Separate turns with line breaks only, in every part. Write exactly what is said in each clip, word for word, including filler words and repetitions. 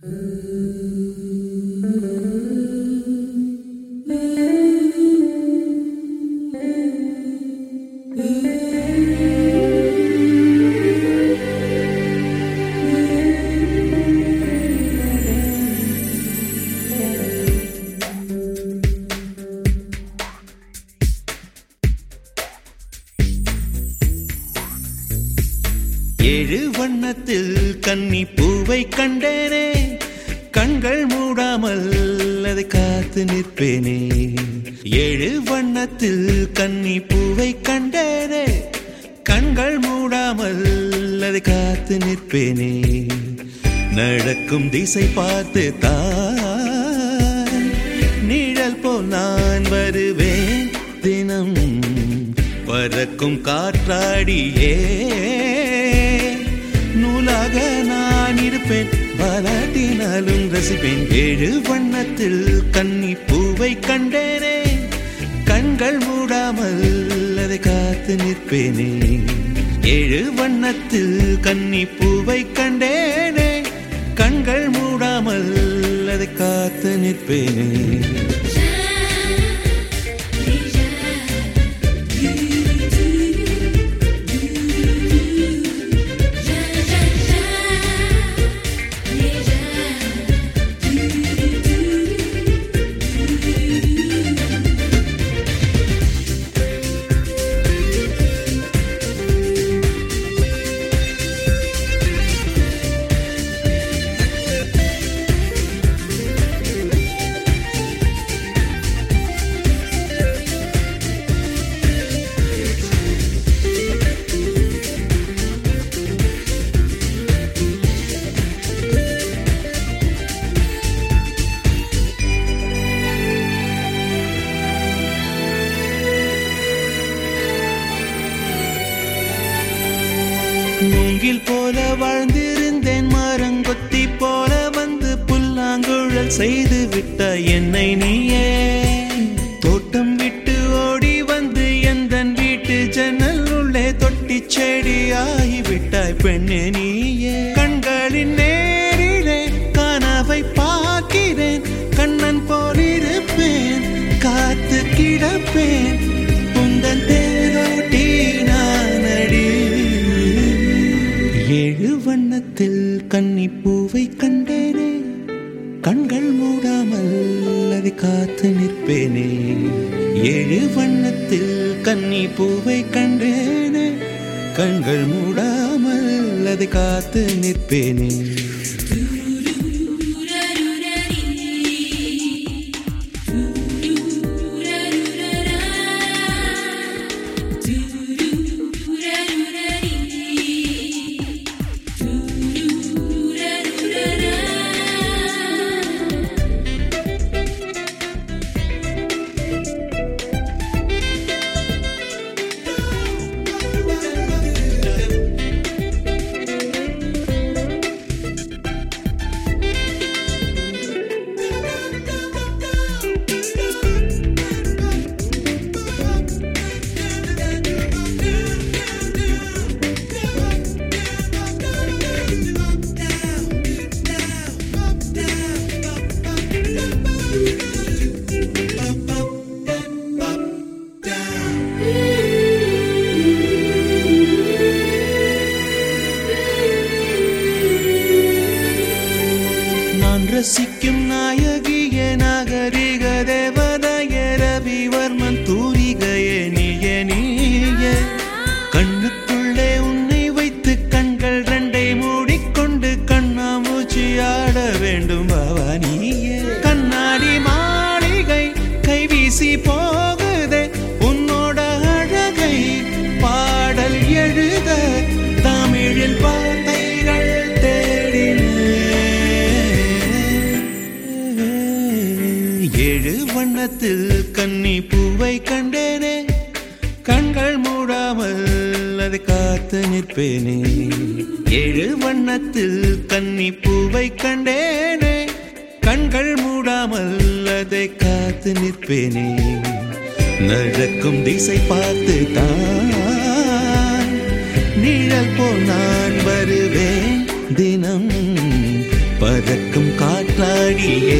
ஏழு வண்ணத்தில் கன்னி பூவை கண்டேனே, கண்கள் மூடாமல் அதை காத்து நிற்பேனே. ஏழு வண்ணத்தில் கன்னி பூவை கண்டேனே, கண்கள் மூடாமல் அதை காத்து நிற்பேனே. நடக்கும் திசை பார்த்து தான் நிழல் போல் நான் வருவேன் தினம். பறக்கும் காற்றாடியே நூலாக நான் இருப்பேன், பாராட்டினாலும் ரசிப்பேன். ஏழு வண்ணத்தில் கன்னி பூவை கண்டேனே, கண்கள் மூடாமல் அதை காத்து நிற்பேனே. ஏழு வண்ணத்தில் கன்னி பூவை கண்டேனே, கண்கள் மூடாமல் அதை காத்து நிற்பேனே. மூங்கில் போல வாழ்ந்திருந்தேன், மரங்கொத்தி போல வந்து புல்லாங்குழல் செய்து விட்டாய் என்னை நீயே. தோட்டம் விட்டு ஓடி வந்து எந்தன் வீட்டு ஜன்னல் உள்ளே தொட்டி செடி ஆகிவிட்டாய் பெண்ணே நீயே. கண்களின் நேரிலே கனவை பார்க்கிறேன், கண்ணன் போலிருப்பேன், காத்து கிடப்பேன், உந்தன் தேரோட்டி நானடி. ஏழு வண்ணத்தில் கன்னி பூவை கண்டேனே, கண்கள் மூடாமல் அதை காத்து நிற்பேனே. ஏழு வண்ணத்தில் கன்னி பூவை கண்டேனே, கண்கள் மூடாமல் அதை காத்து நிற்பேனே. ரசிக்கும் நாயகிய நாகரிக தேவதைய ரவிவர்மன் தூரிகையே நீயே நீயே. கண்ணுக்குள்ளே உன்னை வைத்து கண்கள் ரெண்டை மூடிக்கொண்டு கண்ணாமூச்சி ஆட வேண்டும் பாவா நீயே. கண்ணாடி மாளிகை கைவீசி போகுதே, உன்னோட அழகை பாடல் எழுத தமிழில் வார்த்தைகள் தேடினேன். ஏழு வண்ணத்தில் கன்னி பூவை கண்டேனே, கண்கள் மூடாமல் அதை காத்து நிற்பேனே. ஏழு வண்ணத்தில் கன்னி பூவை கண்டேனே, கண்கள் மூடாமல் அதை காத்து நிற்பேனே. நடக்கும் திசை பார்த்து தான் நிழல் போல் நான் வருவேன் தினம். பறக்கும் காற்றாடியே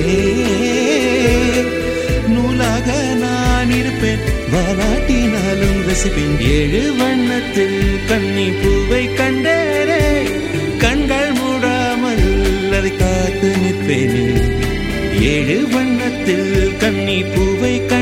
நூலாக நான் இருப்பேன், வாலாட்டினாலும் ரசிப்பேன். ஏழு வண்ணத்தில் கன்னி பூவை கண்டேனே, கண்கள் மூடாமல் அதை காத்து நிற்பேனே. ஏழு வண்ணத்தில் கன்னி பூவை